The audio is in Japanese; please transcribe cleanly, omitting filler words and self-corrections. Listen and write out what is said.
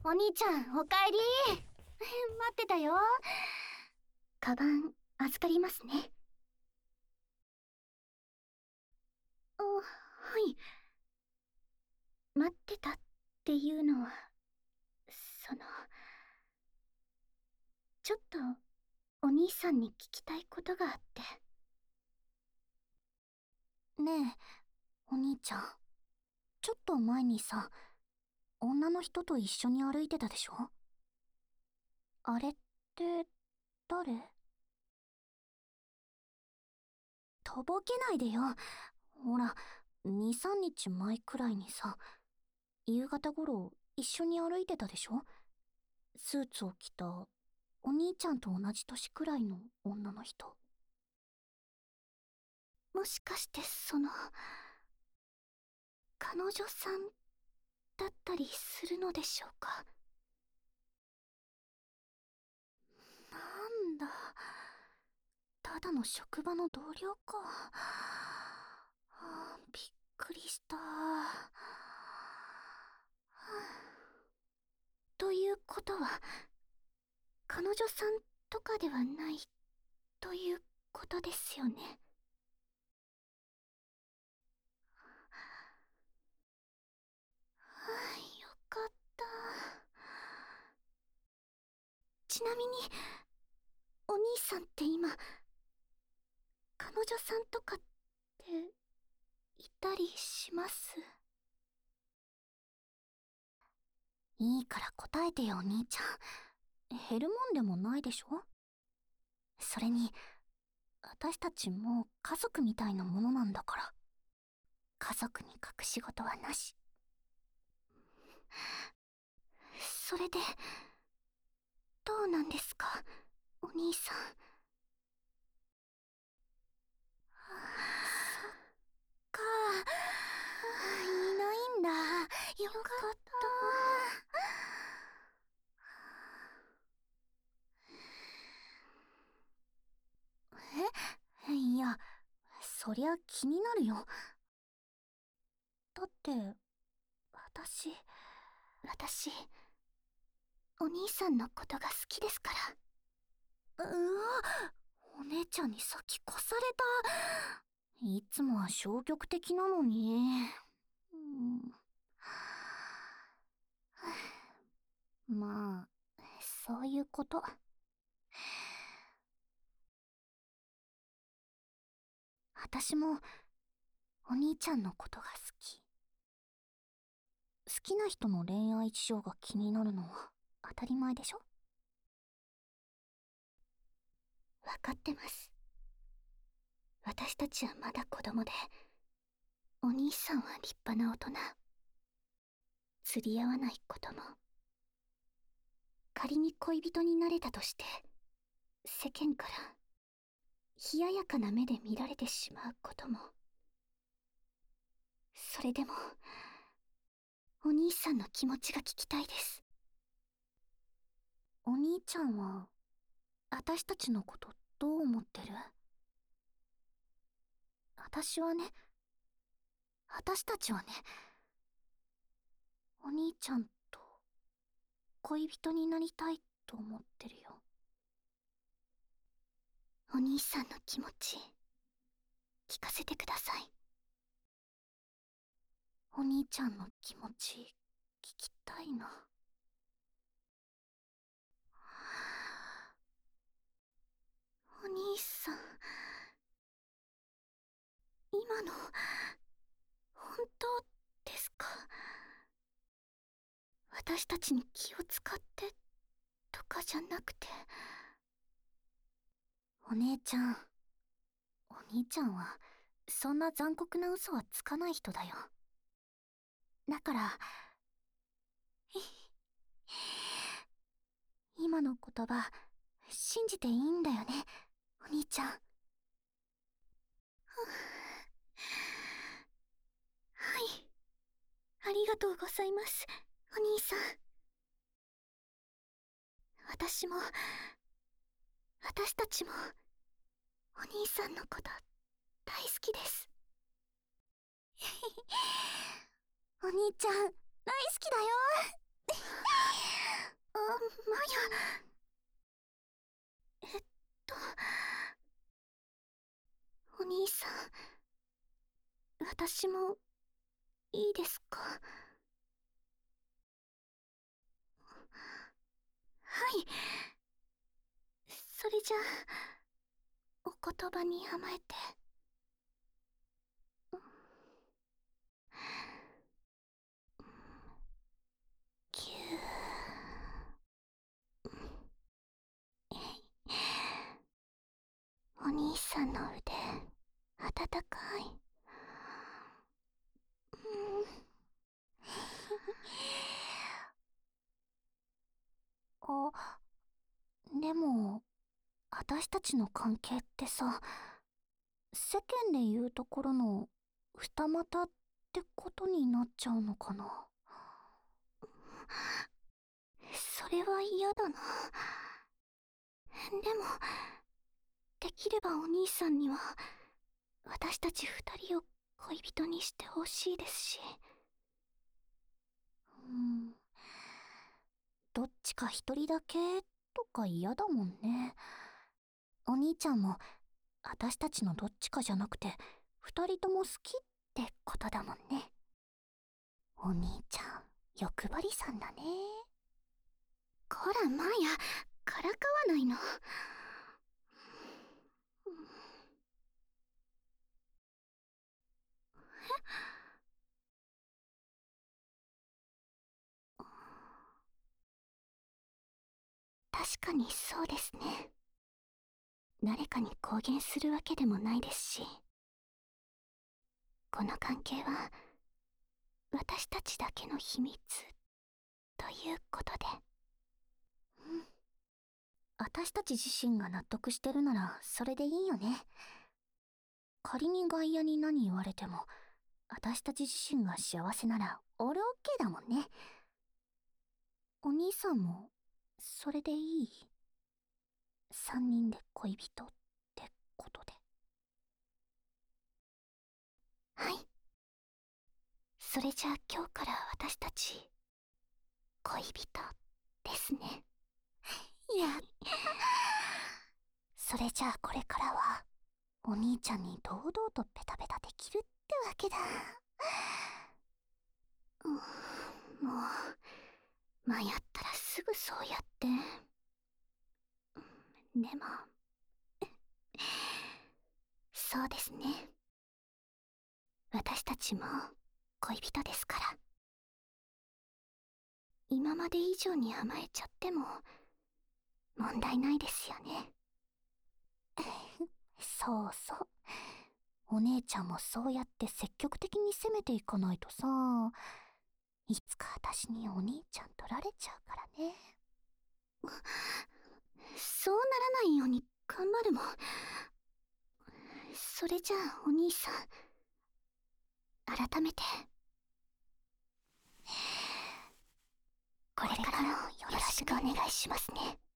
お兄ちゃん、おかえり。待ってたよ。カバン、預かりますね。はい。待ってたっていうのは、ちょっと、お兄さんに聞きたいことがあって。ねえ、お兄ちゃん。ちょっと前にさ、女の人と一緒に歩いてたでしょ？あれって、誰？とぼけないでよ。ほら、2、3日前くらいにさ、夕方頃一緒に歩いてたでしょ？スーツを着た、お兄ちゃんと同じ年くらいの女の人。もしかして彼女さんだったりするのでしょうか？なんだ、ただの職場の同僚か。びっくりした。ということは、彼女さんとかではないということですよね。よかった。ちなみに、お兄さんって今、彼女さんとかっていたりします？いいから答えてよ、お兄ちゃん。減るもんでもないでしょ？それに、私たちもう家族みたいなものなんだから。家族に隠し事はなし。それで、どうなんですか、お兄さん。そっか、いないんだ。よかった。いや、そりゃ気になるよ。だって、私、お兄さんのことが好きですから。うわ、お姉ちゃんに先越された。いつもは消極的なのに。まあ、そういうこと。私も、お兄ちゃんのことが好き。好きな人の恋愛事情が気になるのは当たり前でしょ？わかってます。私たちはまだ子供で、お兄さんは立派な大人。釣り合わないことも。仮に恋人になれたとして、世間から冷ややかな目で見られてしまうことも。それでも、お兄さんの気持ちが聞きたいです。お兄ちゃんは、私たちのことどう思ってる？私たちはね、お兄ちゃんと恋人になりたいと思ってるよ。お兄さんの気持ち、聞かせてください。お兄ちゃんの気持ち、聞きたいな。お兄さん、今の、本当ですか？私たちに気を使ってとかじゃなくて。お姉ちゃん、お兄ちゃんはそんな残酷な嘘はつかない人だよ。だから今の言葉信じていいんだよね、お兄ちゃん。はい、ありがとうございます、お兄さん。私たちもお兄さんのこと大好きです。お兄ちゃん大好きだよ。 マヤ。と、お兄さん、私もいいですか？はい。それじゃあ、お言葉に甘えて。ぎゅー。お兄さんの腕、温かい。あ、でも、私たちの関係ってさ、世間で言うところの二股ってことになっちゃうのかな。それは嫌だな。でも、できればお兄さんには私たち二人を恋人にしてほしいですし。どっちか一人だけとか嫌だもんね。お兄ちゃんも私たちのどっちかじゃなくて二人とも好きってことだもんね。お兄ちゃん欲張りさんだね。こらマヤ、からかわないの。確かにそうですね。誰かに公言するわけでもないですし、この関係は私たちだけの秘密ということで。私たち自身が納得してるならそれでいいよね。仮に外野に何言われても私たち自身が幸せなら俺オッケーだもんね。お兄さんもそれでいい？三人で恋人ってことで。はい。それじゃあ今日から私たち恋人ですね。やったそれじゃあこれからはお兄ちゃんに堂々とペタペタできるってわけだ。もう前やったらすぐそうやって。でもそうですね、私たちも恋人ですから。今まで以上に甘えちゃっても問題ないですよね。そうそう、お姉ちゃんもそうやって積極的に攻めていかないとさ、いつか私にお兄ちゃん取られちゃうからね。そうならないように頑張るもん。それじゃあお兄さん、改めてこれからもよろしくお願いしますね。